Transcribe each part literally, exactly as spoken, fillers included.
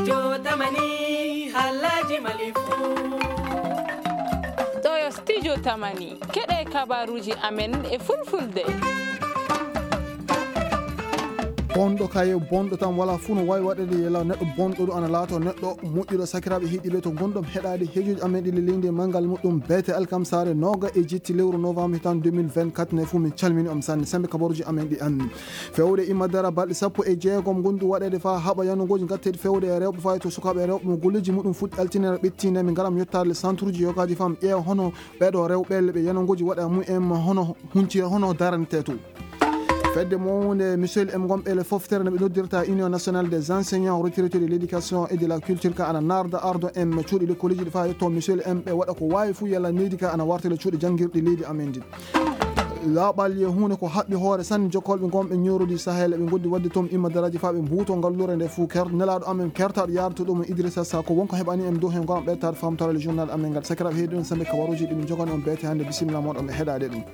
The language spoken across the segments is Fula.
Studio Tamani Halaji Malifu Toyo Studio Tamani kede kabaruji amen e fulfulde bondo kaye bondo tan wala fu no way wadede yela neddo bondo do ana laato neddo muddido sakirabe hidibe to gondom hedade hejuji amen dile linde mangal muddum bete alkamsare noga e jitti lewru novembre tan deux mille vingt-quatre ne fu min calmini om sanne sembe kabaruji amen di an fewde imadara balde sappo e jeegom gondu wadede fa haba yanugoji gattede fewde e rewbe fay to sukabe rewbe mo golleji mudum fuddi altinere bettine min garam yottade centruji yogaji fam e hono bedo rewbe be yanugoji wada mu em hono huncira hono darante to fedde monde monsieur M Gombe le foftere ne noddirta Union nationale des enseignants retraités de l'éducation et de la culture ka ana narda ardo M cuudi le collège de fa to monsieur M be wada ko wayi fu yalla nedika ana wartele cuudi jangirde leydi amendi la balye hune ko habbi hoore san jokolbe gombe ñorudi sahel be goddi wadde tom imma daraji faabe mbuto ngallure nde fu ker nelado amen kertaado yarto dum Idrissa Sa ko wonko hebani em do hen gom betar famtare le journal amen gal sakra hedon sambe kawaruji dum jogani on bete hande bismillah modon be hedade dum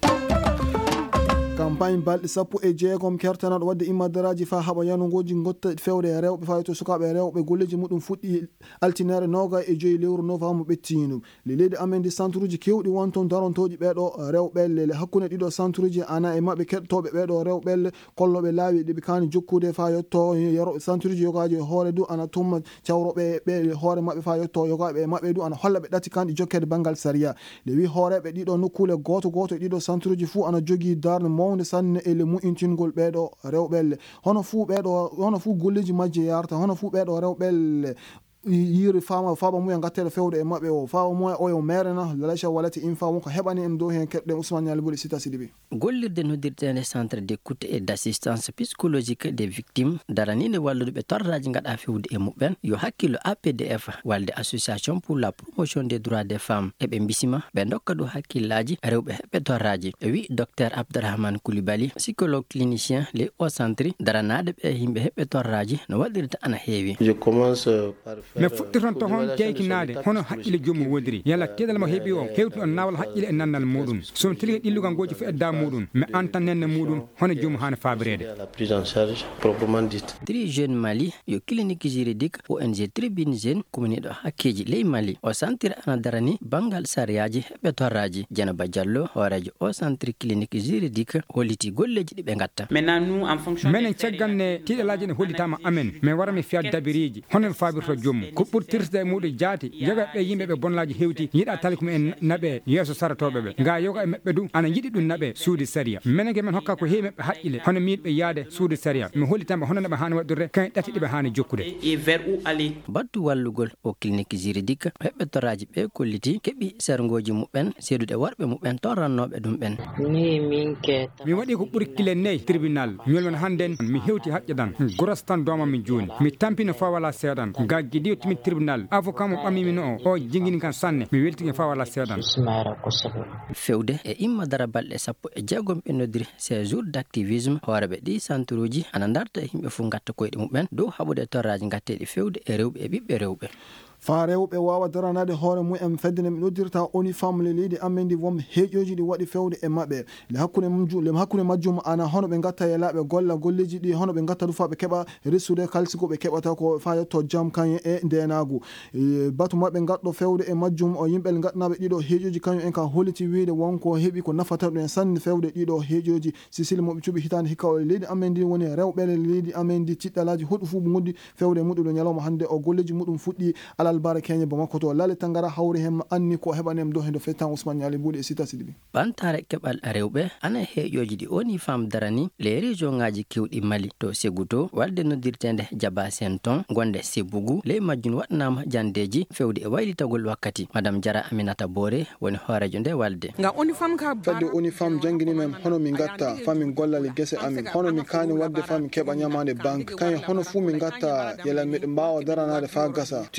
campagne balɗe sappo e jeegom kertanaɗo wadde immadaraji fa haɓa yanugoji gotta fewde e rewɓe fay to sukaɓe rewɓe golleji muɗum fuɗɗi altinere noga e joyi lewru novembre ɓettinu le leydi amen di centre uji kewɗi wonton darontoji ɓeɗo rewɓelle le hakkude ɗiɗo centre uji ana e mabɓe keɗtoɓe ɓeɗo rewɓelle kolloɓe laawi ɗeɓe kani jokkude fa yetto yaroɓe centre uji yogaji hoore du ana tumma cawroɓe ɓe hoore mabɓe fa yetto yogaɓe mabɓe du ana holla ɓe ɗati kanɗi jokkede banggal saria le wi hooreɓe ɗiɗo nokkule goto goto e ɗiɗo centre uji fuu ana jogui darde mawde sanne e le mu'intingol ɓeɗo rewɓelle hono fuu ɓeɗo hono fuu golleji majje yarta hono fuu ɓeɗo rewɓelle yiri fama faba muya gattede fewde e mabɓe o faba muya o yo merena lalasha walati infa wonko heɓani en do hen keɓɗe Ousmane Niali Bouly Sita Sidibe gollirde noddirtede centre d'écoute et d'assistance psychologique des victimes daranine wallude ɓe torraji gaɗa fewde e muɓɓen yo hakkilo A P D F walde association pour la promotion des droits des femmes e ɓe bisima ɓe dokka do hakkillaji rewɓe heɓɓe torraji e wi docteur Abdourahmane Coulibaly psychologue clinicien le au centre daranade ɓe yimɓe heɓɓe torraji no waɗirta ana heewi. Je commence par me fuɗɗiton to hon jeykinade hono haqqille joomum wodiri yalla kedal mo heeɓi o hewtu on nawal haqqille e nannal muɗum somi tiligi ɗillugal goji fu edda muɗum mi antan nenne muɗum hono joomum hana fabirede la prise en charge proprement dite. Tri Jeune Mali yo clinique juridique O N G Tribune Jeune communiɗo hakkeji ley Mali o centre ana darani bangal sariyaji heɓe torraji Dieynaba Diallo hoorejo o centre clinique juridique holliti golleji ɗi ɓe gatta menen cagganne tiɗalaji ne hollitama amen min wara mi fiya dabiriji hono fabirto joomum ko ɓurtirde e muɗum jaati yoga ɓe yimɓe ɓe bonlaji hewti yiɗa tali ko en naɓe yeeso saratoɓe ɓe nga yoga e maɓɓe du ana yiɗi ɗum naɓe suudi saria menege men hokka ko heewi maɓɓe haqqille hono miiɗ ɓe yaade suudi saria mi hollitanɓe hono naɓe hani waɗirde kañ ɗati ɗiɓe hani jokkude battu wallugol o clinique juridique heɓɓe toraji ɓe kolliti keɓi sergoji muɓɓen seedude worɓe muɓɓen torrannoɓe ɗum ɓen mi waɗi ko ɓuuri kile nayyi tribunal ñolmen hannden mi hewti haqqe dan goros tan dooma min joni mi tampino fa wala seeɗan ga guiɗi timi tribunal avocat mo ɓamimi no o o jingini kan sanne mi weltigi fa wala seeɗan fewde e imma dara balɗe sappo e jeegom ɓe noddiri séjour d' activisme hooreɓe ɗi centre uji ana darta e yimɓe fof gatta koyɗe muɓɓen dow haɓude torraji gatteɗi fewde e rewɓe e ɓiɓɓe rewɓe fa rewɓe wawa daranade hoore mumen feddene mi noddirta oni famle leydi amen ndi wom heeƴoji ɗi waɗi fewde e maɓɓe le hakkude le hakkude majjum ana hono ɓe gatta e laaɓe golla golleji ɗi hono ɓe gatta du fa ɓe keɓa ressude kalsigo ɓe keɓata ko fa yetto jam kañum e ndenagu batu maɓɓe gadɗo fewde e majjum o yimɓe gaɗanaɓe ɗiɗo heeƴoji kañum en ka holliti wiide wonko heeɓi ko nafata ɗum en sanne fewde ɗiɗo heeƴoji sisili moɓe cuɓi hitande hikka o leydi amen ndi woni rewɓele leydi amen ndi tiɗɗalaji huɗo fu goddi fewde muɗum ɗo ñalawma hande o golleji muɗum fuɗɗi alal bara Kenya Bamako to lale tangara hawri hem anni ko heɓanem do hendo fetan Ousmane Niali Bouly e Sita Sidibe bantare keɓal rewɓe ana heeƴoji ɗi oni fam darani les région ngaji kewɗi Mali to Ségou to walde noddirtede Diaba Senton gonde Sébougou ley majjun waɗnama jandeji fewde e waylitagol wakkati madame Diara Aminata Boré woni hoorejo nde walde nga oni fam ka fadde oni fam jangini men hono min gatta fami gollali gese amin hono mi kani wadde fami keɓa ñamande banque kañ hono fu min gatta yela miɗo mbawa daranade fa gasa tino ami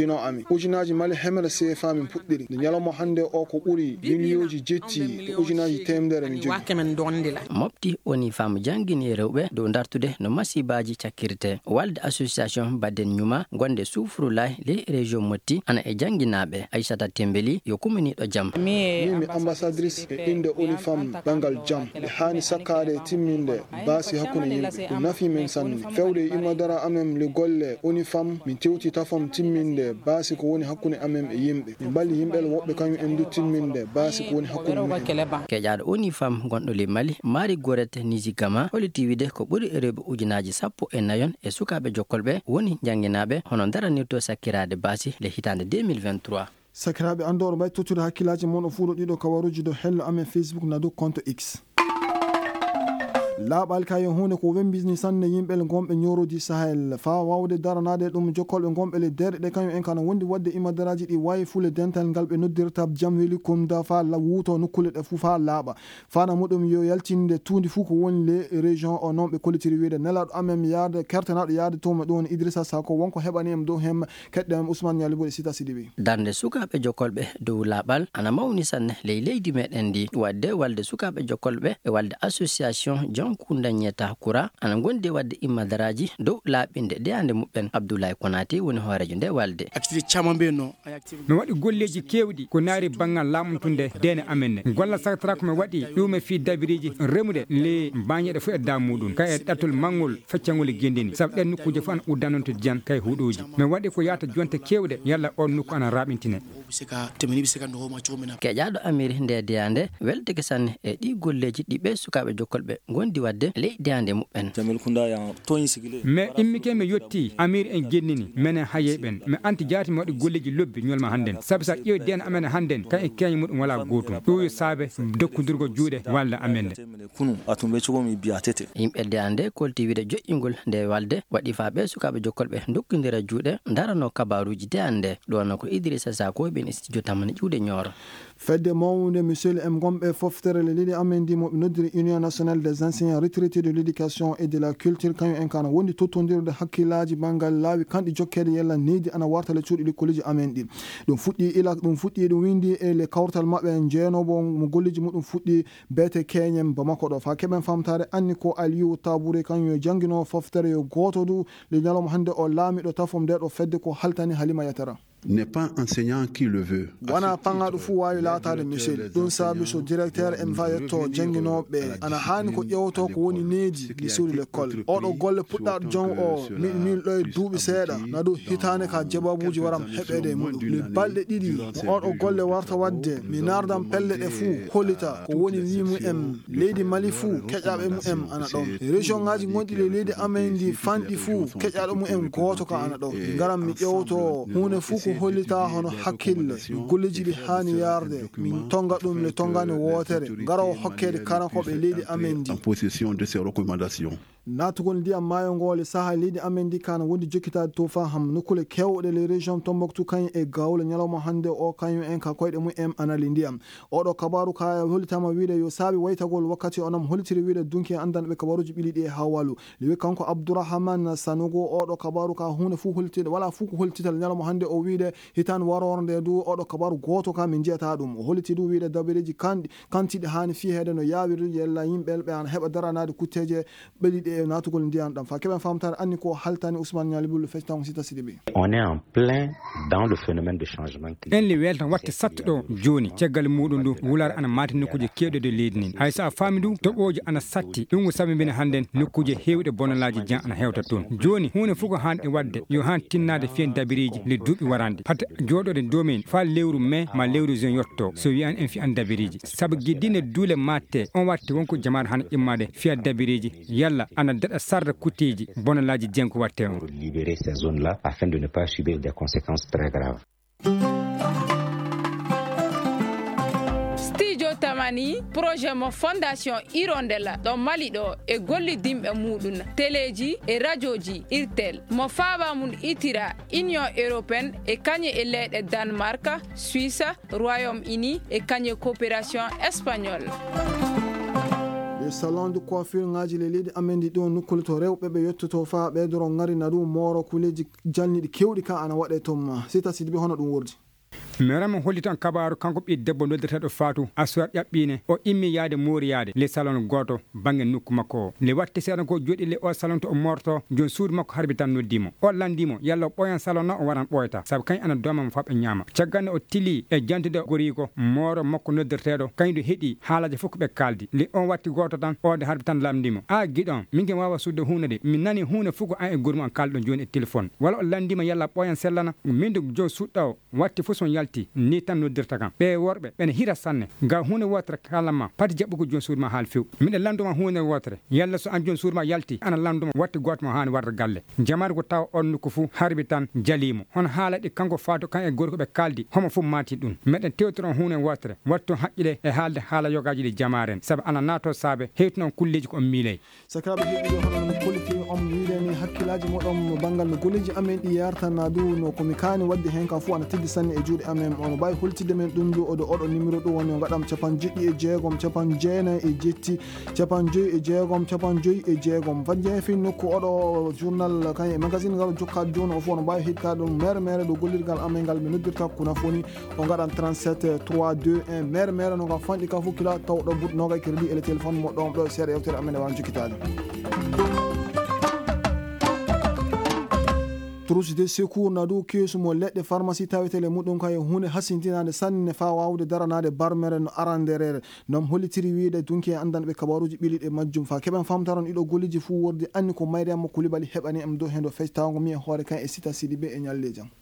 puɗɗiri ujunaji mali hemere C F A min puɗɗiri nde ñalawma hande o ko ɓuri milliyoji jetti ujunaji temedere mi jogi mofti woni faamu jangini rewɓe dow dartude no masibaji cakkirte walde association baden ñuma gonde Soufroulaye le région motti ana e janginaɓe Aissata Tembeli yo kuminiɗo jam mi mi ambassadrice e inde Unifam bangal jam e hani sakkade timminde basi hakkude yimɓe ɗum nafi men sanni fewde imadara amen le golle Unifam min tewti tafam timminde basi ko woni hakkude amen e yimɓe min balli yimɓe woɓɓe kañum en du timminde basi ko woni hakkude keƴaɗo Unifam gonɗo le Mali Mari Gorete Niji Gama holiti wide ko ɓuri rewɓe ujunaji sappo e nayon e sukaɓe jokkolɓe woni janginaɓe hono daranirto sakkirade basi le hitande deux mille vingt-trois sakiraɓe andoro mbay tottude hakkillaji mon o fuuɗo ɗiɗo kawaruji dow hello amen Facebook na dow compte X laaɓal kayen hunde ko wembisni sanne yimɓe gonɓe ñorodi Sahel fa wawde daranade ɗum jokkolɓe gonɓe le derɗe ɗe kañum en kana wondi wadde imadaraji ɗi wawi fule dental ngal ɓe noddirta jam weli komda fa la wuto nukkule ɗe fuu fa laaɓa fana muɗum yo yaltinde tundi fuu ko woni le région o noon ɓe kollitiri wiide nelaɗo amen yaade kertanaɗo yaade toma ɗum woni Idrissa Sako wonko heɓani em dow hem keɗɗe em Ousmane Ñalibo e Sita Sidibe darde sukaɓe jokkolɓe dow laaɓal ana mawni sanne ley leydi meɗen ndi wadde walde sukaɓe jokkolɓe e walde association kunda ñeta kura ana gonde wadde immadaraji dow laaɓinde deyande muɓɓen Abdoulaye Konate woni hoorejo nde walde activité camambe no mi waɗi golleji kewɗi ko naari banggal laamuntunde dene amen ne golla sakatara ko mi waɗi ɗum e fi dabiriji remude le bañeɗe fof e da muɗum kay e ɗattol mangol feccangol e gendini saabu ɗen nokkuji fof ana uddanonto diyan kay huuɗoji mi waɗi ko yata jonte kewɗe yalla on nokku ana raɓintine keƴaɗo Amiri nde deyande weldeke sanne e ɗi golleji ɗiɓe sukaɓe jokkolɓe gondi wadde ley deyande muɓɓen mais immike mi yetti Amiri en gennini menen hayeɓen mi anti jaati mi waɗi golleji lobbi ñolma hannden saabu sa ƴeewi dene amen hannden kan e keeñe muɗum wala gotum ɗo saabe dokkodirgo juuɗe walla amen nde yimɓe deyande kolti wiide joƴƴingol nde walde waɗi fa ɓe sukaɓe jokkolɓe dokkodira juuɗe darano kabaruji deyande ɗono ko Idrissa Sako ɓen e studio tamane ƴuuɗe Nioro fedde mawde monsieur M gomɓe foftere le leydi amen ndi moɓe noddiri Union nationale des enseignants retraités de l'éducation et de la culture kañum en kana wondi tottodirde hakkillaji banggal laawi kanɗi jokkede yalla neydi ana warta le cuuɗi ɗi kolleji amen ɗi ɗum fuɗɗi ila ɗum fuɗɗi ɗum windi e le kawtal maɓɓe jeenobo mo golleji muɗum fuɗɗi beete keñem Bamako ɗo fa keɓen famtare anni ko Aliou Tabouré kañum yo jangguino foftere yo goto du le ñalawma hande o laamiɗo tafom nde ɗo fedde ko haltani Halima Yatara n'est pas enseignant qui le veut. wana pangaɗo fuu wawi laatade monsieur ɗum saabi so directeur en fayetto jangguinoɓe ana hani ko ƴewto ko woni needi li sur l'école oɗo golle puɗɗaɗo jong o miɗo min ɗo e duuɓi seeɗa na ɗum hitande ka jababuji waram heɓede e muɗum mi balɗe ɗiɗi mo oɗo golle warta wadde mi nardam pelle ɗe fuu hollita ko woni wimu em leydi Mali fuu keƴaɓe mu em ana ɗon région ngaji gonɗi le leydi amen ndi fanɗi fuu keƴaɗo mu em goto ka ana ɗon garam mi ƴewto hunde fuu ko hollita hono hakkille golleji ɗi hani yarde min tonga ɗum le tongane wotere garawo hokkede karankoɓe leydi amen ndi en possession de ces recommandations. natugol ndiyam maayo ngole saha leydi amen ndi kana wondi jokkitade to fa ham nokkule kewɗe le région Tombouctou kañum e gawle ñalawma hande o kañum en ka koyɗe mum anali ndiyam oɗo kabaru ka hollitama wiide yo saabi waytagol wakkati onam hollitiri wiide dunki andanɓe kabaruji ɓili ɗi e hawalu liwi kanko Abdourahmane Sanogo oɗo kabaru ka hunde fuu hollitide wala fuu ko hollitital ñalawma hande o wiide hitan warorde du oɗo kabaru goto ka min jiyata ɗum o holliti du wiide dabireji kanɗi kantiɗi hani fiyede no yawiri yella yimɓe ɓe an heɓa daranade kutteje ɓeliɗi e natugol ndiyam ɗam fa keɓen famtare anni ko haltani Ousmane Ñalibul festan Sita Sidibe on est en plein dans le phénomène de changement climatique en li weltan watte sattuɗo joni caggal muɗum ndu wulare ana mati nokkuje kewɗe de leydi nin hay sa faami du toɓoji ana satti ɗum ko sabi mbine hannden nokkuje hewɗe bonalaji jan ana hewta toon joni hunde fof ko hanɗe wadde yo han tinnade fiyen dabiriji le duuɓi warande hatta joɗode domin fa lewru mai ma lewru juin yotto so wiyan en fiyan dabiriji saabu guiddine duule matte on watte wonko jamaɗo hana immade fiya dabiriji yalla ana daɗa sarda kutteji bonalaji jenko watte on pour libérer ces zones là afin de ne pas subir des conséquences très graves. Studio Tamani projet mo fondation Hirondella ɗo Mali ɗo e gollidimɓe muɗum téléji e radioji irtel mo faaba mum itira Union européenne e kañe e leyɗe Danemark, Suisse, Royaume-Uni e kañe coopération espagnole. e salon de coiffure ngaji le leydi amen ɗi ɗo nukkule to rewɓe ɓe yettoto fa ɓeydoro ngarina ɗum moro kuleji jalniɗi kewɗi ka ana waɗe tom sita sidiɓe hono ɗum wordi. mi rama holli tan kabaru kanko ɓi debbo noddirteɗo fatou asuwat ƴaɓɓine o immi yaade moriyade le salon goto banggue nokku makko o le watti seeɗa ko joɗi le o salon to o morto joni suudu makko harbi tan noddimo o landimo yalla o ɓoyan salon na o waran ɓoyta saabu kañ ana domama faɓe ñaama cagganne o tili e jantude goriko moro makko noddirteɗo kañum heeɗi haalaji fof ko ɓe kaldi le on watti goto tan ode harbi tan lamdimo a guiɗon min ken wawa sudde hunde de min nani hunde fof ko an e gormum an kalɗo joni e téléphone walla o landima yalla ɓoyan sellana min de joni suɗɗa o watti fof son yalti ni tan noddirta kam ɓe worɓe ɓene hira sanne ga hunde wotere kalama pati jaɓɓugo joni suuduma haal few miɗe landuma hunde wotere yalla so an joni suuduma yalti ana landuma watti goto ma hani warda galle jamare ko taw on ko fou harbi tan jalimo hono haalaɗi kanko fatou kan e gorko ɓe kaldi homo fof mati ɗum meɗen tewtoron hunde wotere wattu haqqile e haalde haala yogaji ɗi jamaren saabu ana nato saabe hewtunon kulleji ko on miilay sakiraɓe heeɗiɗo hono no kolliti on wiideni hakkillaji moɗon banggal no golleji amen ɗi yartana du no komi kani wadde hen kam fou ana tigui sanne e juuɗe amen ono mbawi holtide men ɗum du oɗo oɗo numéro ɗo woni o gaɗam capan jeɗɗi e jeegom capan jeenayi e jetti capan joyyi e jeegom capan joyyi e jeegom fadde hen fin nokku oɗo journal kañum e magazine ngal jokkade joni o fof ono mbawi heɗitade ɗum mere mere ɗo gollirgal amen ngal mi noddirta kuna foni o gaɗan trente-sept trois deux un mere mere no ngal fanɗi ka fof kila taw ɗo buɗ nogay crédit e le téléphone moɗon ɗo seeɗa yewtere amen e wan jokkitade trousse secours na dow keesumo leɗɗe pharmacie tawetele muɗum kay hunde hasintinade sanne fa wawde daranade barmere no aranderere nom hollitiri wiide dunki e andanɓe kabaruji ɓiliɗe majjum fa keɓen famtaron ɗiɗo golliji fuu wordi anni ko Mariama Coulibaly heɓani em dow hen do fej tawango mi e hoore kan e sita sidi be e nyalle jam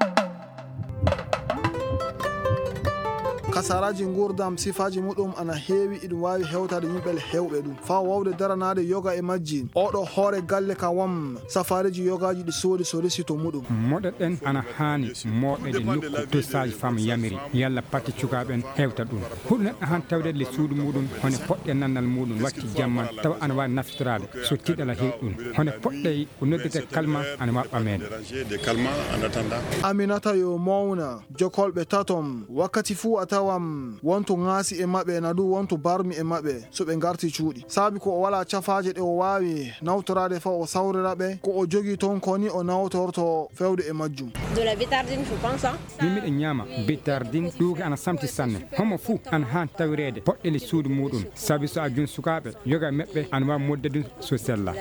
kasaraji gurdam sifaji muɗum ana heewi iɗum wawi hewtade yimɓe hewɓe ɗum fa wawde daranade yoga e majji oɗo hoore galle ka wam safariji yogaji ɗi soodi so resi to muɗum moɗoɗen ana hani moɗede nokku tosaji fama yamiri yalla patti cukaɓen hewta ɗum huɗo neɗɗo han tawde le suudu muɗum hone poɗɗe nannal muɗum watti jamman tawa ana wawi naftorade so tiɗala heew ɗum hone poɗɗe ko noddete kalma ana wawi ɓamede Aminata yo mawna jokolɓe tatom wakkati fuu a tawam wonto ŋaasi e maɓɓe na du wonto barmi e maɓɓe so ɓe garti cuuɗi saabi ko o wala cafaje ɗe o wawi nawtorade fa o sawrira ɓe ko o jogui toon koni o nawtorto fewde e majjum min miɗe ñaama bitardine ɗuuki ana samti sanne homo fuu ana han tawirede poɗɗele suudu muɗum saabi so a jun sukaɓe yoga meɓɓe ana wawi moddedu so sella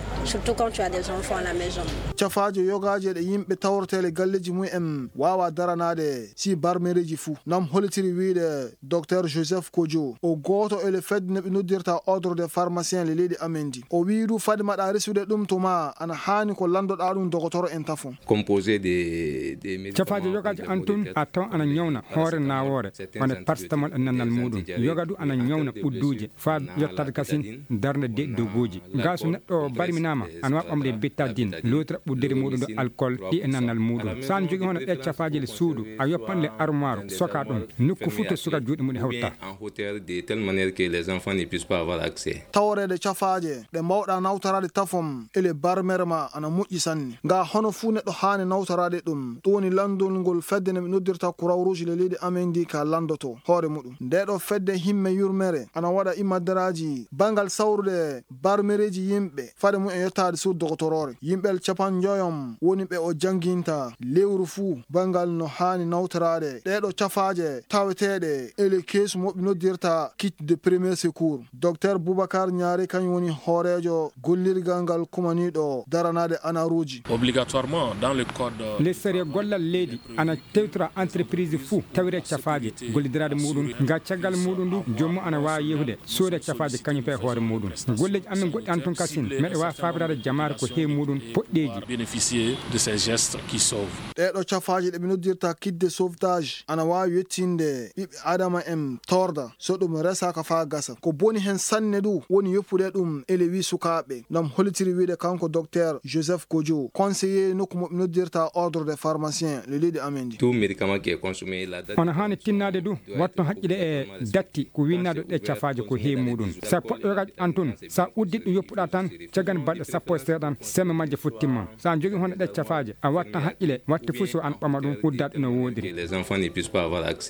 cafaje yogaji ɗe yimɓe tawrotele galleji mumen wawa daranade si barmereji fuu nam holitiri wiide docteur Joseph Kodjo o goto ele fedde ne ɓe noddirta ordre des pharmaciens le leydi amen di o wi du fade maɗa resude ɗum to ma ana hani ko landoɗa ɗum dogotoro en tafon composé des des cafaji yogaji antun a taw ana ñawna hoore nawore wonde paracetamol e nannal muɗum yoga du ana ñawna ɓudduje fa yettade kasin darde de dogoji ga so neɗɗo barminama ana wawi ɓamde betadine lotira ɓuddere muɗum ɗo alcool ɗi e nannal muɗum sa an jogui hono ɗe cafaji le suudu a yoppan le armoire soka ɗum nokku futo suka juuɗe muɗum hewta en hauteur de telle manière que les enfants ne puissent pas avoir accès tawrede cafaje ɗe mbawɗa nawtorade tafom ele barmere ma ana moƴƴi sanne nga hono fuu neɗɗo hani nawtorade ɗum ɗum woni landol ngol fedde ne ɓe noddirta croix rouge le leydi amen ndi ka landoto hoore muɗum ndeɗo fedde himme yurmere ana waɗa imaddaraji bangal sawrude barmereji yimɓe fade mumen yettade sur dogotorore yimɓel capan joyom woni ɓe o janginta lewru fuu bangal no hani nawtorade ɗeɗo cafaje taweteɗe ele keesu moɓe noddirta kit de premier secours docteur Boubacar Ñaare kañum woni hoorejo gollirgal ngal kumaniɗo daranade anaruji obligatoirement dans le code les série gollal leydi ana tewtora entreprise fou tawire cafaji gollidirade muɗum nga caggal muɗum du jommu ana wawi yehude soode cafaji kañum pe hoore muɗum golleji amen goɗɗi an tun kasin meɗe wawi fabirade jamare ko heewi muɗum poɗɗeji bénéficier de ces gestes qui sauvent ɗeɗo cafaji ɗe ɓe noddirta kit de sauvetage ana wawi yettinde ɓiɓɓe adama en torda so ɗum resaka fa gasa ko boni hen sanne du woni yoppude ɗum ele wi sukaɓe nam holitiri wiide kanko docteur Joseph Kodjo conseiller nokku mo ɓe noddirta ordre des pharmaciens le leydi amen di tout médicament qui est consommé la date ona hani tinnade du watto haqqile e datti ko winnade ɗe cafaji ko heewi muɗum sa poɗɗogaji antun sa uddit ɗum yoppuɗa tan caggan balɗe sappo e seeɗan semme majje futtimma sa jogui hono ɗe cafaji a watta haqqile watte fuu so an ɓama ɗum uddat no wodiri les enfants ne puissent pas avoir accès fanɗi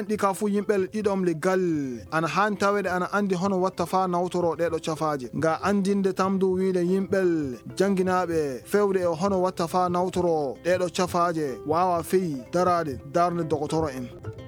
ɗi ka fu yimɓel ɗiɗom leggal ana han tawede ana andi hono watta fa nawtoro ɗeɗo cafaje nga andinde tamdu wiide yimɓel janginaɓe fewde e hono watta fa nawtoro ɗeɗo cafaje wawa feyi darade darde dogotoro en.